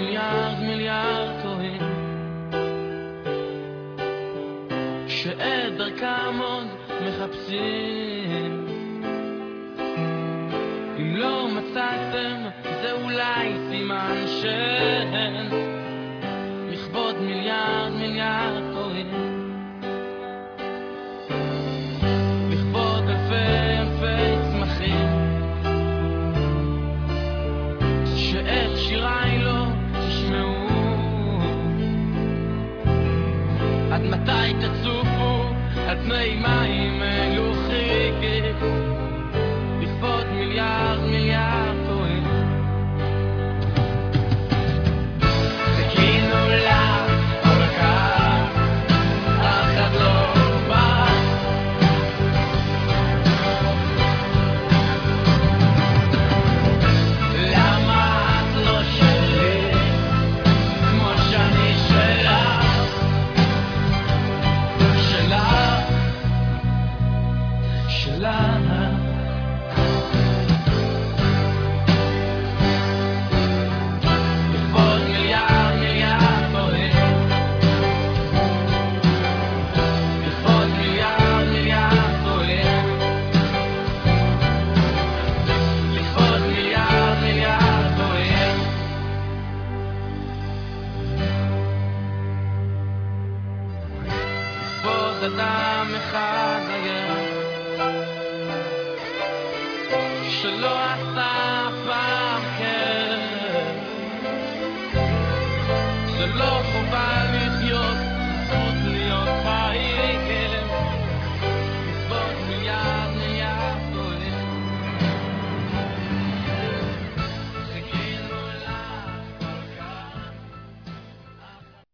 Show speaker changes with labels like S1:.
S1: מיליארד מיליארד טועים שאת דרכם עוד מחפשים. אם לא מצאתם זה אולי סימן שאין לכבוד מיליארד מיליארד טועים, לכבוד אלפי אלפי צמחים שאת שיריי לא תשמעו. עד מתי תצופו על פני מים מלוכים לכבוד מיליארד מיליארד טועים. חיכינו לה כל כך אף אחד לא בא, למה את לא שלי כמו שאני שלך, שלך, שלך. אדם אחד עייף שלא עשה